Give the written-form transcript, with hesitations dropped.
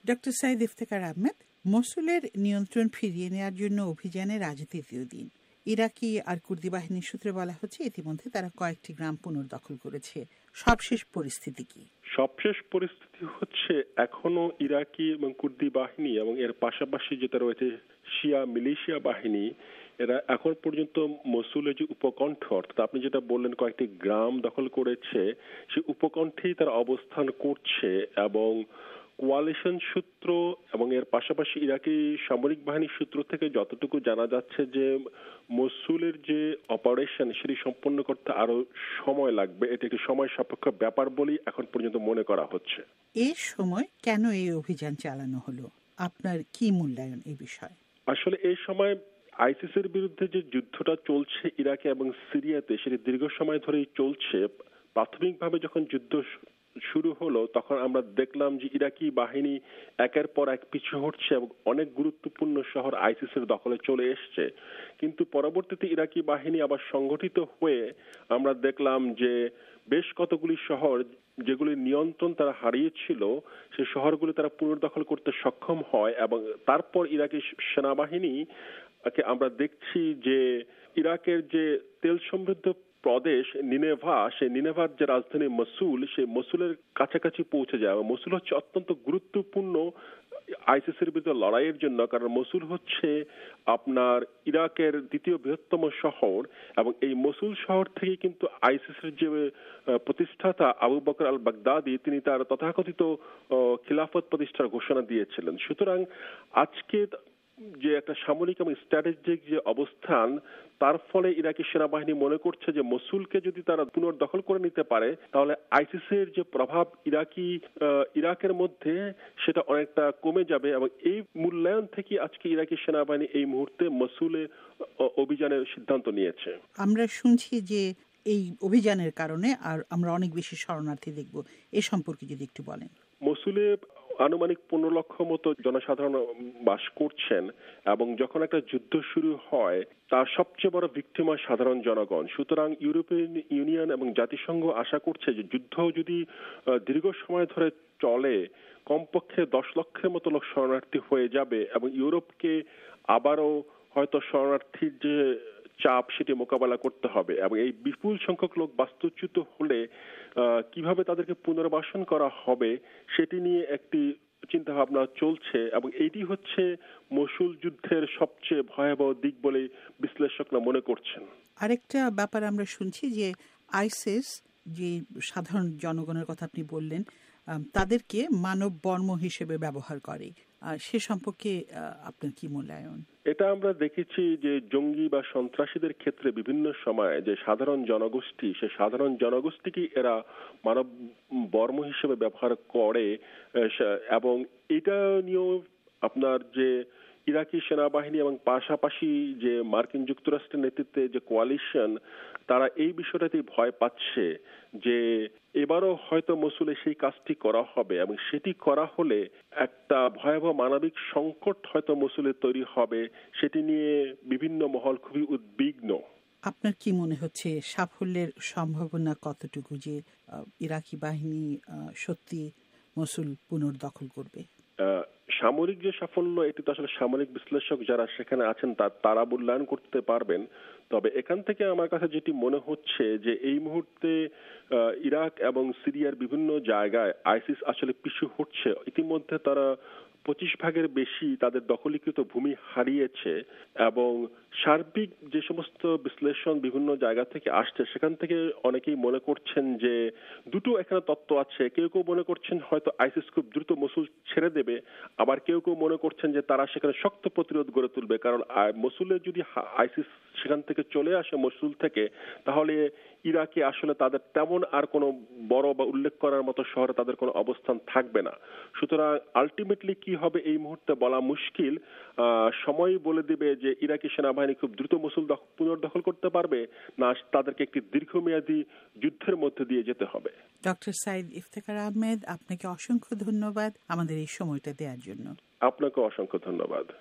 Doctor Syed Iftekhar Ahmed, মসুলের নিয়ন্ত্রণ ফিরিয়ে নেওয়ার জন্য অভিযানের আজ তৃতীয় দিন। ইরাকি আর কুর্দি বাহিনীর সূত্রে বলা হচ্ছে ইতিমধ্যে তারা কয়েকটি গ্রাম পুনর্দখল করেছে। সবশেষ পরিস্থিতি কি? সবশেষ পরিস্থিতি হচ্ছে এখনো ইরাকি এবং কুর্দি বাহিনী এবং এর পাশাপাশি যেটা রয়েছে শিয়া মিলিশিয়া বাহিনী, এরা এখন পর্যন্ত মসুলের যে উপকণ্ঠ, অর্থাৎ আপনি যেটা বললেন কয়েকটি গ্রাম দখল করেছে, সেই উপকণ্ঠেই তারা অবস্থান করছে। এবং কোয়ালিশন সূত্র এবং এর পাশাপাশি ইরাকি সামরিক বাহিনীর সূত্র থেকে যতটুকু জানা যাচ্ছে যে মসুলের যে অপারেশন সেটি সম্পন্ন করতে আরো সময় লাগবে। এটা একটি সময় সাপেক্ষ ব্যাপার বলেই এখন পর্যন্ত মনে করা হচ্ছে। এই সময় কেন এই অভিযান চালানো হলো? আপনার কি মূল্যায়ন এই বিষয়ে? আসলে এই সময় আইসিসের বিরুদ্ধে যে যুদ্ধটা চলছে ইরাকে এবং সিরিয়াতে, সেটি দীর্ঘ সময় ধরেই চলছে। প্রাথমিকভাবে যখন যুদ্ধ শুরু হলো তখন আমরা দেখলাম যে ইরাকি বাহিনী একের পর এক পিছু হটছে এবং অনেক গুরুত্বপূর্ণ শহর আইসিসের দখলে চলে এসছে। কিন্তু পরবর্তীতে ইরাকি বাহিনী আবার সংগঠিত হয়ে আমরা দেখলাম যে বেশ কতগুলি শহর যেগুলির নিয়ন্ত্রণ তারা হারিয়েছিল, সেই শহরগুলি তারা পুনর্দখল করতে সক্ষম হয়। এবং তারপর ইরাকি সেনাবাহিনী আমরা দেখছি যে ইরাকের যে তেল সমৃদ্ধ প্রদেশ নিনেভা, সেই নিনেভার যে রাজধানী মসুল, সেই মসুলের কাছাকাছি পৌঁছে যায়। মসুল হচ্ছে অত্যন্ত গুরুত্বপূর্ণ আইসিসের বিরুদ্ধে লড়াইয়ের জন্য, কারণ মসুল হচ্ছে আপনার ইরাকের দ্বিতীয় বৃহত্তম শহর। এবং এই মসুল শহর থেকে কিন্তু আইসিসের যে প্রতিষ্ঠাতা আবু বকর আল বাগদাদি, তিনি তার তথাকথিত খিলাফত প্রতিষ্ঠার ঘোষণা দিয়েছিলেন। সুতরাং আজকে যে একটা সামরিক এবং স্ট্র্যাটেজিক যে অবস্থান, তার ফলে ইরাকি সেনাবাহিনী মনে করছে যে মসুলকে যদি তারা পুনর্দখল করে নিতে পারে তাহলে আইসিসের যে প্রভাব ইরাকের মধ্যে সেটা অনেকটা কমে যাবে। এবং এই মূল্যায়ন থেকে আজকে ইরাকি সেনাবাহিনী এই মুহূর্তে মসুলে অভিযানের সিদ্ধান্ত নিয়েছে। আমরা শুনছি যে এই অভিযানের কারণে আর আমরা অনেক বেশি শরণার্থী দেখব, এ সম্পর্কে যদি একটু বলেন। মসুলে আনুমানিক 15 লক্ষ মতো জনসাধারণ বাস করছেন এবং যখন একটা যুদ্ধ শুরু হয় তার সবচেয়ে বড় ভিকটিম হয় সাধারণ জনগণ। সুতরাং ইউরোপিয়ান ইউনিয়ন এবং জাতিসংঘ আশা করছে যে যুদ্ধ যদি দীর্ঘ সময় ধরে চলে কমপক্ষে 10 লক্ষের মতো লোক শরণার্থী হয়ে যাবে এবং ইউরোপকে আবারও হয়তো শরণার্থীর যে চাপ সেটি মোকাবেলা করতে হবে। এবং এই বিপুল সংখ্যক লোক বাস্তুচ্যুত হলে কিভাবে তাদেরকে পুনর্বাসন করা হবে সেটি নিয়ে একটি চিন্তা ভাবনা চলছে। এবং এটি হচ্ছে মসুল যুদ্ধের সবচেয়ে ভয়াবহ দিক বলে বিশ্লেষকরা মনে করছেন। আরেকটা ব্যাপার আমরা শুনছি যে আইসিস যে সাধারণ জনগণের কথা আপনি বললেন, তাদেরকে মানব বর্ম হিসেবে ব্যবহার করে। সে সম্পর্কে আপনার কি মূল্যায়ন? এটা আমরা দেখেছি যে জঙ্গি বা সন্ত্রাসীদের ক্ষেত্রে বিভিন্ন সময় যে সাধারণ জনগোষ্ঠী, সে সাধারণ জনগোষ্ঠীকে এরা মানব বর্ম হিসেবে ব্যবহার করে। এবং এটা নিয়েও আপনার যে ইরাকি সেনাবাহিনী এবং পাশাপাশি যে মার্কিন যুক্তরাষ্ট্রের নেতৃত্বে যে কোয়ালিশন, তারা এই বিষয়টাতেই ভয় পাচ্ছে যে এবারও হয়তো মসুলে সেই কাজটি করা হবে এবং সেটি করা হলে একটা ভয়াবহ মানবিক সংকট হয়তো মসুলে তৈরি হবে। সেটি নিয়ে বিভিন্ন মহল খুবই উদ্বিগ্ন। আপনার কি মনে হচ্ছে সাফল্যের সম্ভাবনা কতটুকু যে ইরাকি বাহিনী সত্যি মসুল পুনর্দখল করবে? সামরিক যে সাফল্য, এটি তো আসলে সামরিক বিশ্লেষক যারা সেখানে আছেন তারা মূল্যায়ন করতে পারবেন। তবে এখান থেকে আমার কাছে যেটি মনে হচ্ছে যে এই মুহূর্তে ইরাক এবং সিরিয়ার বিভিন্ন জায়গায় আইসিস আসলে পিছু হটছে। ইতিমধ্যে তারা 25 ভাগের বেশি তাদের দখলীকৃত ভূমি হারিয়েছে। এবং সার্বিক যে সমস্ত বিশ্লেষণ বিভিন্ন জায়গা থেকে আসছে সেখান থেকে অনেকেই মনে করছেন যে দুটো এখানে তত্ত্ব আছে। কেউ কেউ মনে করছেন হয়তো আইসিস খুব দ্রুত মসুল ছেড়ে দেবে, আবার কেউ কেউ মনে করছেন যে তারা সেখানে শক্ত প্রতিরোধ গড়ে তুলবে। কারণ মসুলে যদি আইসিস সেখান থেকে চলে আসে মসুল থেকে, তাহলে ইরাকে আসলে তাদের তেমন আর কোনো বড় বা উল্লেখ করার মতো শহরে তাদের কোনো অবস্থান থাকবে না। সুতরাং আলটিমেটলি কি হবে এই মুহূর্তে বলা মুশকিল। সময় বলে দিবে যে ইরাকি সেনাবাহিনী খুব দ্রুত মসুল পুনর্দখল করতে পারবে না তাদেরকে একটি দীর্ঘমেয়াদী যুদ্ধের মধ্যে দিয়ে যেতে হবে। ডক্টর সাইদ ইফতেখার আহমেদ, আপনাকে অসংখ্য ধন্যবাদ আমাদের এই সময়টা দেওয়ার জন্য। আপনাকে অসংখ্য ধন্যবাদ।